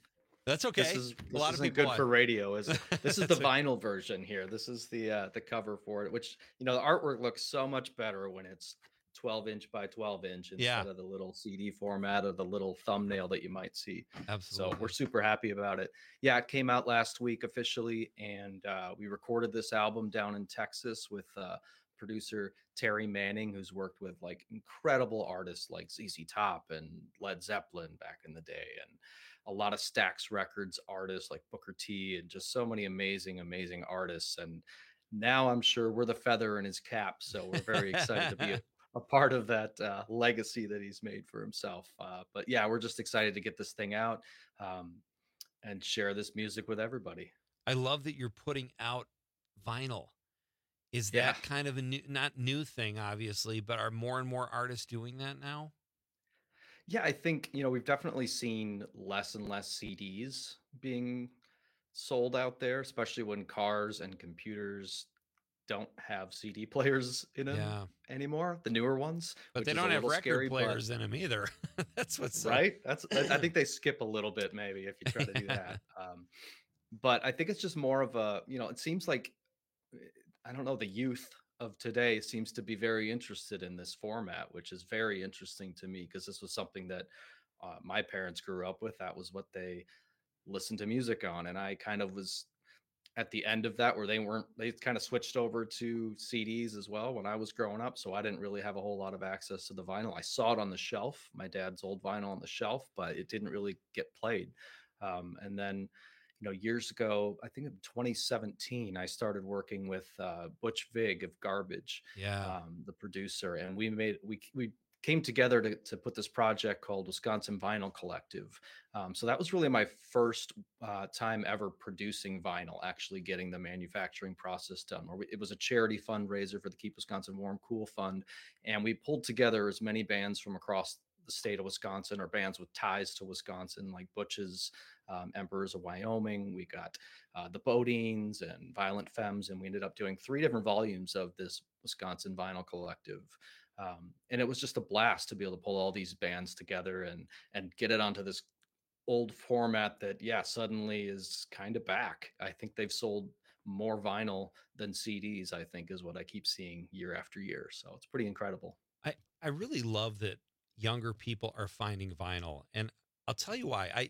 That's okay. This a lot of isn't people good for radio. This is the That's okay. vinyl version here. This is the cover for it, which the artwork looks so much better when it's 12-inch by 12-inch instead of the little CD format or the little thumbnail that you might see. Absolutely. So we're super happy about it. Yeah, it came out last week officially, and we recorded this album down in Texas with producer Terry Manning, who's worked with like incredible artists like ZZ Top and Led Zeppelin back in the day, and a lot of Stax Records artists like Booker T, and just so many amazing artists. And now I'm sure we're the feather in his cap, so we're very excited to be a part of that legacy that he's made for himself. But yeah, we're just excited to get this thing out and share this music with everybody. I love that you're putting out vinyl. Is that kind of a not new thing, obviously, but are more and more artists doing that now? Yeah, I think, we've definitely seen less and less CDs being sold out there, especially when cars and computers don't have CD players in them anymore, the newer ones. But they don't have record players in them either. That's what's right. I think they skip a little bit maybe if you try to do that. But I think it's just more of a, it seems like, I don't know, the youth of today seems to be very interested in this format, which is very interesting to me because this was something that my parents grew up with. That was what they listened to music on. And I kind of was at the end of that where they kind of switched over to CDs as well when I was growing up. So I didn't really have a whole lot of access to the vinyl. I saw it on the shelf, my dad's old vinyl on the shelf, but it didn't really get played. And then, years ago, I think in 2017, I started working with Butch Vig of Garbage, the producer, and we came together to put this project called Wisconsin Vinyl Collective. So that was really my first time ever producing vinyl, actually getting the manufacturing process done. It was a charity fundraiser for the Keep Wisconsin Warm Cool Fund, and we pulled together as many bands from across the state of Wisconsin, or bands with ties to Wisconsin, like Butch's Emperors of Wyoming. We got the Bodines and Violent Femmes, and we ended up doing 3 different volumes of this Wisconsin Vinyl Collective. And it was just a blast to be able to pull all these bands together and get it onto this old format that, suddenly is kind of back. I think they've sold more vinyl than CDs, I think, is what I keep seeing year after year. So it's pretty incredible. I really love that younger people are finding vinyl. And I'll tell you why.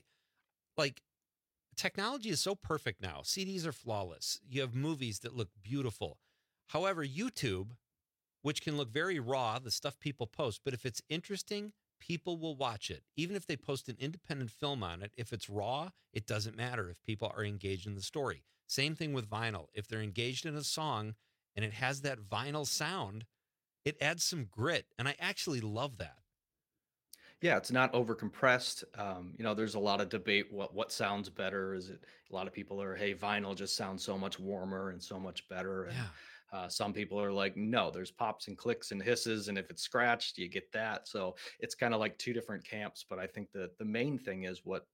Technology is so perfect now. CDs are flawless. You have movies that look beautiful. However, YouTube, which can look very raw, the stuff people post, but if it's interesting, people will watch it. Even if they post an independent film on it, if it's raw, it doesn't matter if people are engaged in the story. Same thing with vinyl. If they're engaged in a song and it has that vinyl sound, it adds some grit. And I actually love that. Yeah, it's not over compressed. There's a lot of debate what sounds better. Is it a lot of people are, hey, vinyl just sounds so much warmer and so much better. And some people are like, no, there's pops and clicks and hisses, and if it's scratched, you get that. So it's kind of like 2 different camps. But I think that the main thing is what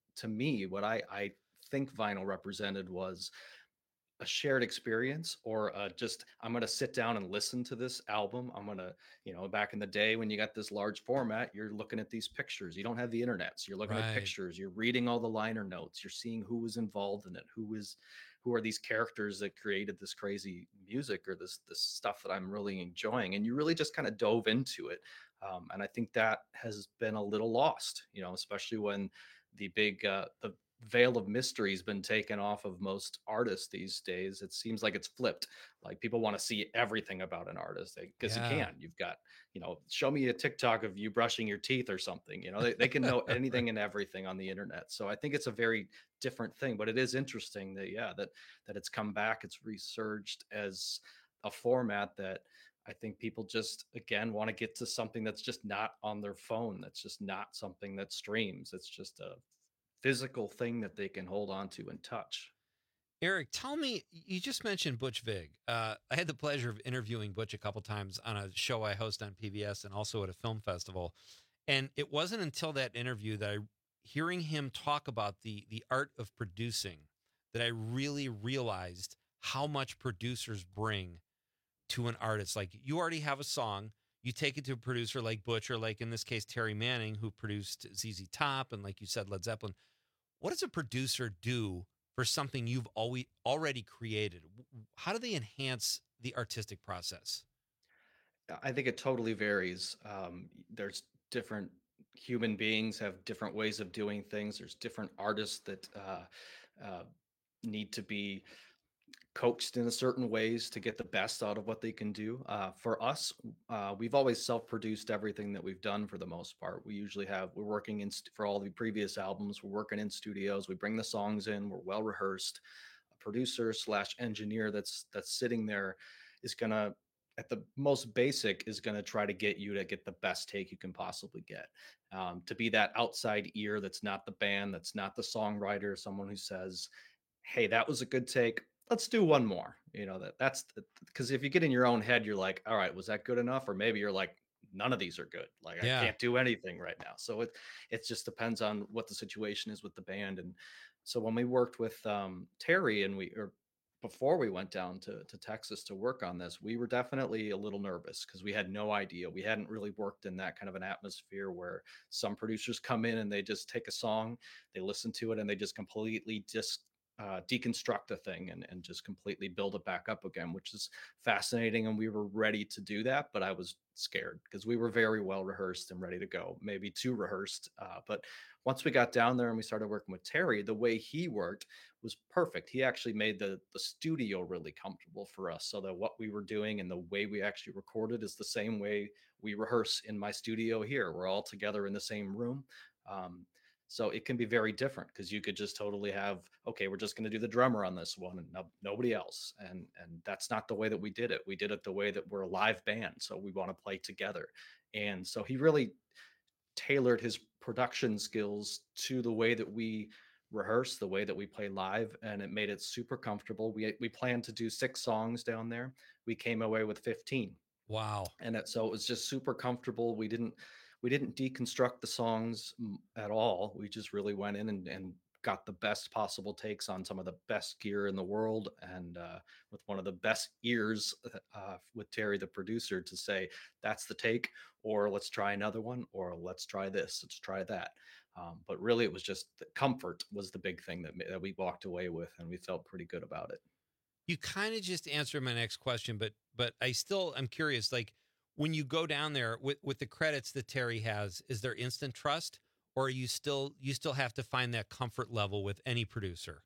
I think vinyl represented was a shared experience, or just, I'm going to sit down and listen to this album. I'm going to, back in the day when you got this large format, you're looking at these pictures. You don't have the internet. So you're looking at pictures, you're reading all the liner notes, you're seeing who was involved in it, who are these characters that created this crazy music or this stuff that I'm really enjoying. And you really just kind of dove into it. And I think that has been a little lost, especially when the big, the veil of mystery has been taken off of most artists these days. It seems like it's flipped. Like people want to see everything about an artist because you can. You've got, show me a TikTok of you brushing your teeth or something. They can know anything and everything on the internet. So I think it's a very different thing, but it is interesting that it's come back. It's resurged as a format that I think people just, again, want to get to something that's just not on their phone. That's just not something that streams. It's just a physical thing that they can hold on to and touch. Eric, tell me, you just mentioned Butch Vig. I had the pleasure of interviewing Butch a couple times on a show I host on PBS and also at a film festival. And it wasn't until that interview that hearing him talk about the art of producing, that I really realized how much producers bring to an artist. Like, you already have a song, you take it to a producer like Butch, or like in this case, Terry Manning, who produced ZZ Top, and like you said, Led Zeppelin. What does a producer do for something you've already created? How do they enhance the artistic process? I think it totally varies. There's different human beings have different ways of doing things. There's different artists that need to be coaxed in a certain ways to get the best out of what they can do. For us, we've always self-produced everything that we've done for the most part. We're working for all the previous albums, we're working in studios, we bring the songs in, we're well rehearsed. A producer / engineer that's sitting there is gonna, at the most basic, is going to try to get you to get the best take you can possibly get. To be that outside ear that's not the band, that's not the songwriter, someone who says, hey, that was a good take, let's do one more. That's because if you get in your own head, you're like, all right, was that good enough? Or maybe you're like, none of these are good. Like, I can't do anything right now. So it just depends on what the situation is with the band. And so when we worked with Terry before we went down to Texas to work on this, we were definitely a little nervous because we had no idea. We hadn't really worked in that kind of an atmosphere where some producers come in and they just take a song, they listen to it, and they just completely deconstruct a thing and just completely build it back up again, which is fascinating. And we were ready to do that, but I was scared because we were very well rehearsed and ready to go, maybe too rehearsed. But once we got down there and we started working with Terry, the way he worked was perfect. He actually made the studio really comfortable for us so that what we were doing and the way we actually recorded is the same way we rehearse in my studio here. We're all together in the same room. So it can be very different because you could just totally have, okay, we're just going to do the drummer on this one and nobody else. And that's not the way that we did it. We did it the way that we're a live band. So we want to play together. And so he really tailored his production skills to the way that we rehearse, the way that we play live, and it made it super comfortable. We planned to do 6 songs down there. We came away with 15. Wow. And so it was just super comfortable. We didn't deconstruct the songs at all. We just really went in and got the best possible takes on some of the best gear in the world, and with one of the best ears with Terry, the producer, to say, that's the take, or let's try another one, or let's try this, let's try that. But really, it was just the comfort was the big thing that we walked away with, and we felt pretty good about it. You kind of just answered my next question, but I'm curious, like, when you go down there with the credits that Terry has, is there instant trust, or you still have to find that comfort level with any producer?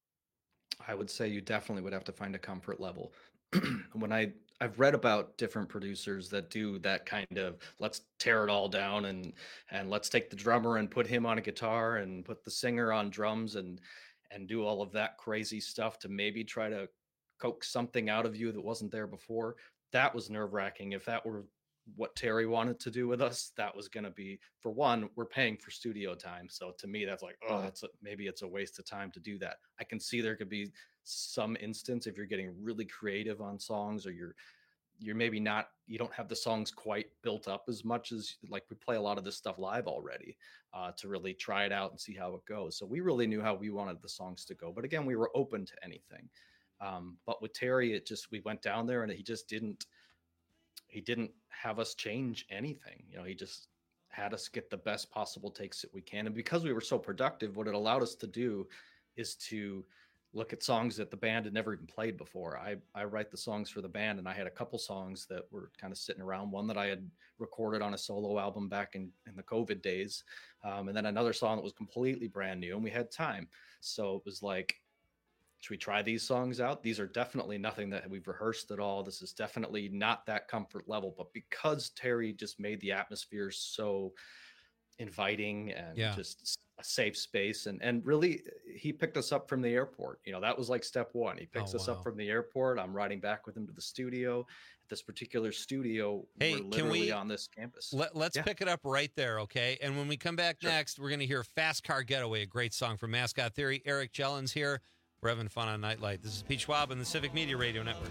I would say you definitely would have to find a comfort level. When I've read about different producers that do that kind of, let's tear it all down and let's take the drummer and put him on a guitar and put the singer on drums and do all of that crazy stuff to maybe try to coax something out of you that wasn't there before. That was nerve-wracking. If that were what Terry wanted to do with us, that was going to be, for one, we're paying for studio time. So to me, that's like, maybe it's a waste of time to do that. I can see there could be some instance if you're getting really creative on songs, or you're maybe not, you don't have the songs quite built up as much as, like, we play a lot of this stuff live already to really try it out and see how it goes. So we really knew how we wanted the songs to go. But again, we were open to anything. But with Terry, we went down there and he didn't have us change anything. He just had us get the best possible takes that we can. And because we were so productive, what it allowed us to do is to look at songs that the band had never even played before. I write the songs for the band, and I had a couple songs that were kind of sitting around, one that I had recorded on a solo album back in the COVID days. And then another song that was completely brand new, and we had time. So it was like, should we try these songs out? These are definitely nothing that we've rehearsed at all. This is definitely not that comfort level. But because Terry just made the atmosphere so inviting and just a safe space, and really, he picked us up from the airport. That was like step one. He picks us up from the airport. I'm riding back with him to the studio. At this particular studio, we're literally on this campus. Let's pick it up right there, okay? And when we come back next, we're going to hear Fast Car Getaway, a great song from Mascot Theory. Eric Jellens here. We're having fun on Nightlight. This is Pete Schwab and the Civic Media Radio Network.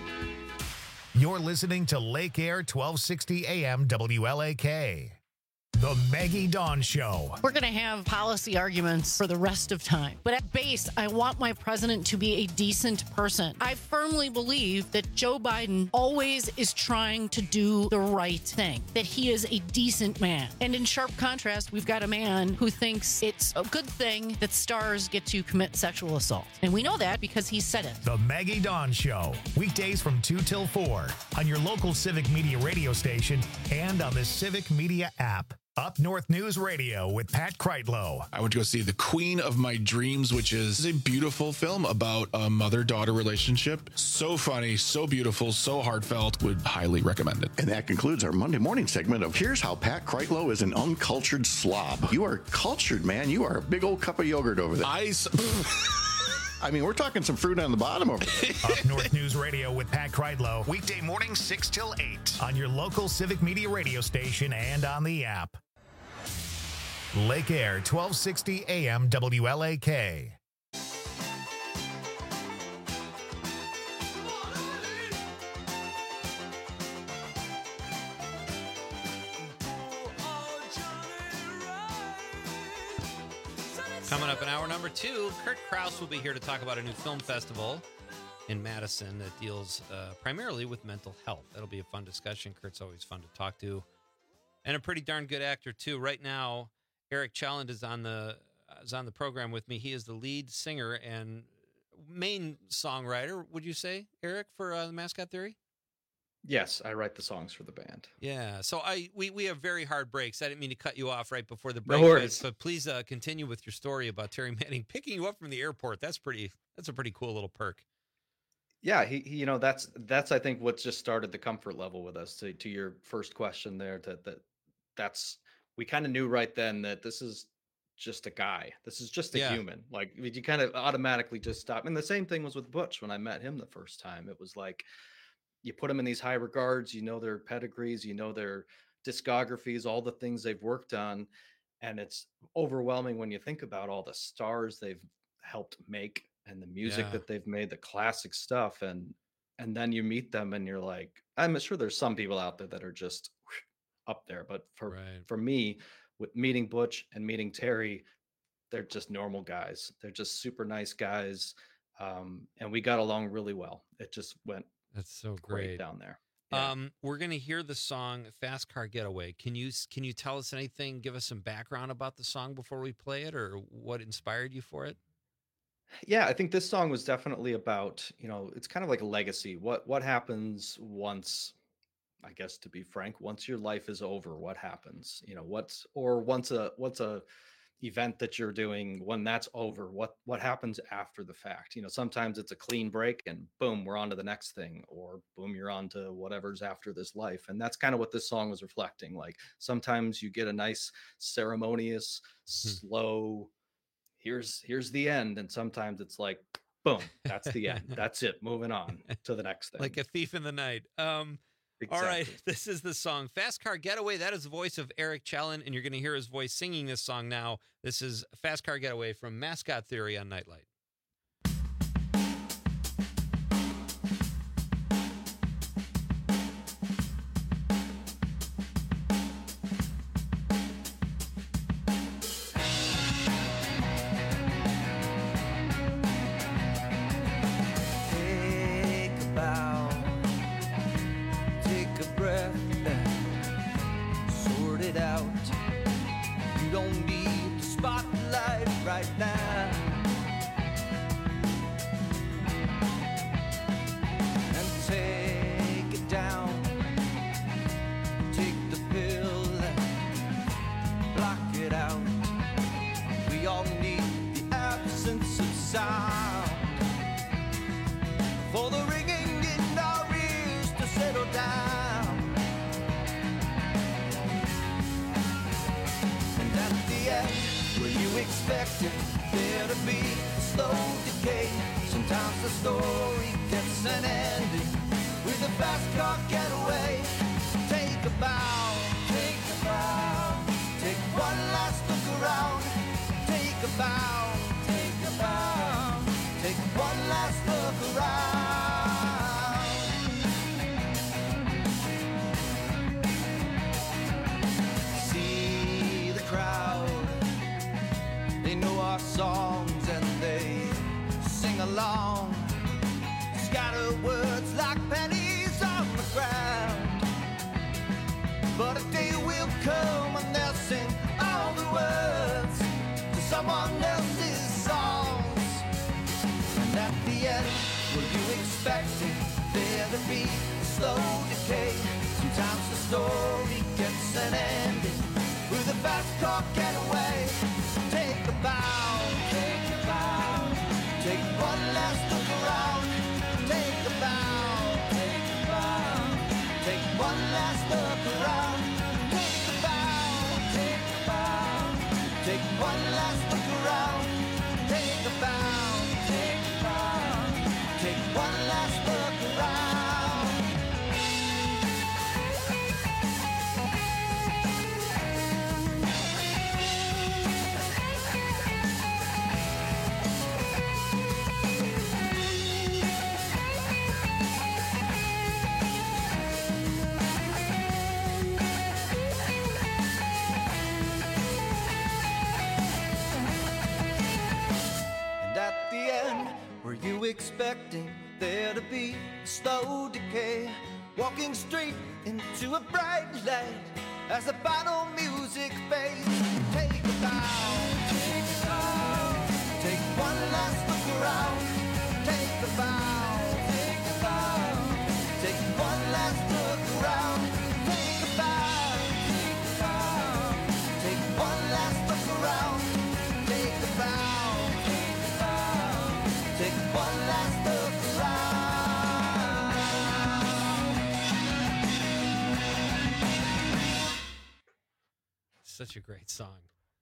You're listening to Lake Air 1260 AM WLAK. The Maggie Dawn Show. We're going to have policy arguments for the rest of time. But at base, I want my president to be a decent person. I firmly believe that Joe Biden always is trying to do the right thing, that he is a decent man. And in sharp contrast, we've got a man who thinks it's a good thing that stars get to commit sexual assault. And we know that because he said it. The Maggie Dawn Show. Weekdays from 2 till 4 on your local Civic Media radio station and on the Civic Media app. Up North News Radio with Pat Kreitlow. I went to go see The Queen of My Dreams, which is a beautiful film about a mother-daughter relationship. So funny, so beautiful, so heartfelt. Would highly recommend it. And that concludes our Monday morning segment of Here's How Pat Kreitlow is an Uncultured Slob. You are cultured, man. You are a big old cup of yogurt over there. I mean, we're talking some fruit on the bottom over there. Up North News Radio with Pat Kreitlow. Weekday mornings 6 till 8 on your local Civic Media radio station and on the app. Lake Air, 1260 AM WLAK. Coming up in hour number 2, Kurt Krause will be here to talk about a new film festival in Madison that deals primarily with mental health. That'll be a fun discussion. Kurt's always fun to talk to. And a pretty darn good actor, too. Right now, Eric Challand is on the program with me. He is the lead singer and main songwriter, would you say, Eric, for the Mascot Theory? Yes, I write the songs for the band. Yeah, so we have very hard breaks. I didn't mean to cut you off right before the break, No worries. but please continue with your story about Terry Manning picking you up from the airport. That's a pretty cool little perk. Yeah, he that's I think what just started the comfort level with us. To your first question there, that's we kind of knew right then that this is just a guy. This is just a human. Like you kind of automatically just stop. And the same thing was with Butch when I met him the first time. It was like you put them in these high regards, you know their pedigrees, you know their discographies, all the things they've worked on. And it's overwhelming when you think about all the stars they've helped make and the music that they've made, the classic stuff. And then you meet them and you're like, I'm sure there's some people out there that are just up there. But for me, with meeting Butch and meeting Terry, they're just normal guys. They're just super nice guys. And we got along really well. It just went That's so great down there. We're going to hear the song Fast Car Getaway. Can you tell us anything, give us some background about the song before we play it, or what inspired you for it? Yeah, I think this song was definitely about, it's kind of like a legacy. What happens once, I guess, to be frank, once your life is over, what happens? Once a event that you're doing, when that's over, what happens after the fact? Sometimes it's a clean break and boom, we're on to the next thing, or boom, you're on to whatever's after this life. And that's kind of what this song was reflecting. Like sometimes you get a nice ceremonious, slow, here's the end. And sometimes it's like, boom, that's the end. That's it. Moving on to the next thing. Like a thief in the night. Exactly. All right, this is the song Fast Car Getaway. That is the voice of Eric Challand, and you're going to hear his voice singing this song now. This is Fast Car Getaway from Mascot Theory on Nightlight. Expected there to be a slow decay. Sometimes the story gets an ending with a fast car getaway. Take a bow, take one last look around. Take a bow, take one last look around. See songs and they sing along. Scatter words like pennies on the ground. But a day will come when they'll sing all the words to someone else's songs. And at the end, were you expecting there to be a slow decay? Sometimes the story gets an ending with a fast car getaway. Take a bow, take a bow, take one last look around. Take a bow, take a bow, take one last look around. Take a bow, take a bow, take one last look around. Take a bow, take a bow, take one last look around. At the end, were you expecting there to be a slow decay? Walking straight into a bright light as the final music fades. Take a bow, take a bow, take one last look around. Take a bow, take a bow, take one last look around. Take a bow, take a bow, take one last look around. Take a bow. Take one last look around. Such a great song.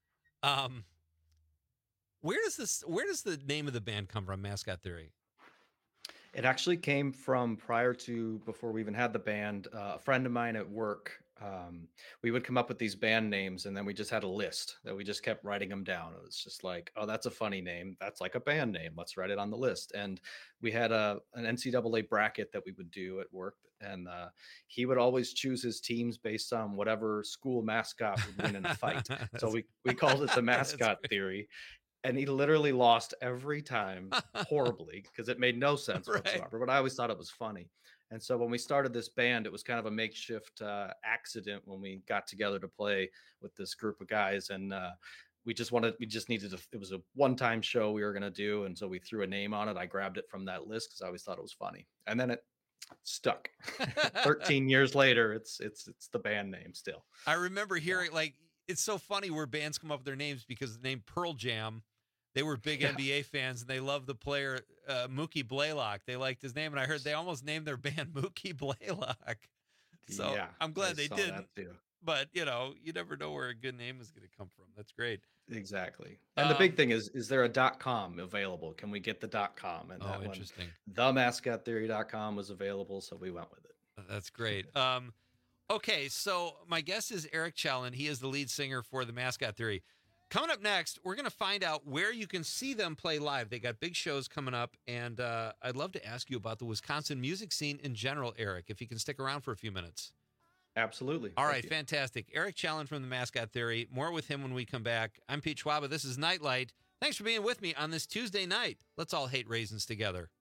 Where does the name of the band come from, Mascot Theory? It actually came from before we even had the band. A friend of mine at work, we would come up with these band names, and then we just had a list that we just kept writing them down. It was just like, oh, that's a funny name. That's like a band name. Let's write it on the list. And we had an NCAA bracket that we would do at work, and he would always choose his teams based on whatever school mascot would win in a fight. So we called it the Mascot Theory. And he literally lost every time horribly because it made no sense whatsoever. But I always thought it was funny. And so when we started this band, it was kind of a makeshift accident when we got together to play with this group of guys. And we just needed to, it was a one-time show we were going to do. And so we threw a name on it. I grabbed it from that list because I always thought it was funny. And then it stuck. 13 years later, it's the band name still. I remember hearing, it's so funny where bands come up with their names because the name Pearl Jam, they were big NBA fans, and they loved the player Mookie Blaylock. They liked his name, and I heard they almost named their band Mookie Blaylock. So yeah, I'm glad they didn't. Too. But, you never know where a good name is going to come from. That's great. Exactly. And the big thing is there a .com available? Can we get the .com? And that interesting. TheMascotTheory.com was available, so we went with it. That's great. Okay, so my guest is Eric Challen. He is the lead singer for the Mascot Theory. Coming up next, we're going to find out where you can see them play live. They got big shows coming up, and I'd love to ask you about the Wisconsin music scene in general, Eric, if you can stick around for a few minutes. Absolutely. All right, fantastic. Eric Challen from the Mascot Theory. More with him when we come back. I'm Pete Schwaba. This is Nightlight. Thanks for being with me on this Tuesday night. Let's all hate raisins together.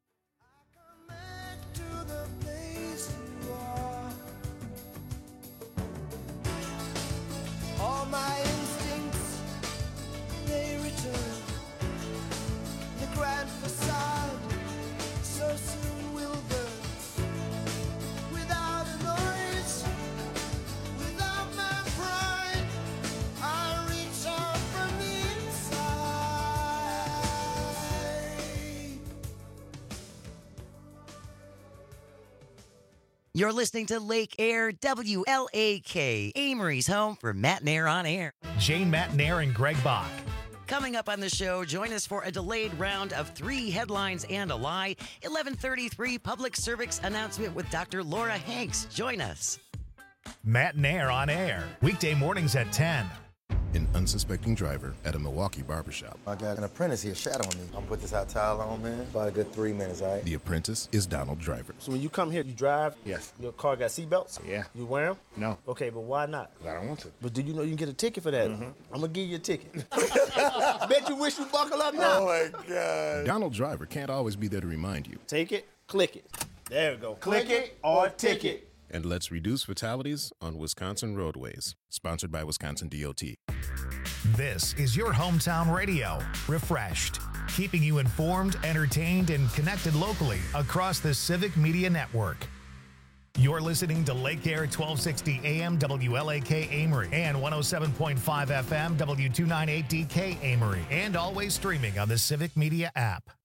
All my instincts, they return. The grand facade so soon will burn. Without a noise, without my pride, I reach out from the inside. You're listening to Lake Air WLAK, Amory's home for Matt Nair on Air. Jane Matt Nair and Greg Bach. Coming up on the show, join us for a delayed round of 3 headlines and a lie. 11:33 public service announcement with Dr. Laura Hanks. Join us. Matt Nair on Air, weekday mornings at 10. an unsuspecting driver at a Milwaukee barbershop. I got an apprentice here shadowing me. I'm gonna put this hot towel on, man. About a good 3 minutes, all right? The apprentice is Donald Driver. So when you come here, you drive? Yes. Your car got seatbelts? Yeah. You wear them? No. Okay, but why not? I don't want to. But do you know you can get a ticket for that? I'm gonna give you a ticket. Bet you wish you buckle up now. Oh my God. Donald Driver can't always be there to remind you. Take it, click it. There we go. Click it or ticket. And let's reduce fatalities on Wisconsin roadways. Sponsored by Wisconsin DOT. This is your hometown radio, Refreshed, keeping you informed, entertained, and connected locally across the Civic Media Network. You're listening to Lake Air 1260 AM WLAK Amory and 107.5 FM W298DK Amory, and always streaming on the Civic Media app.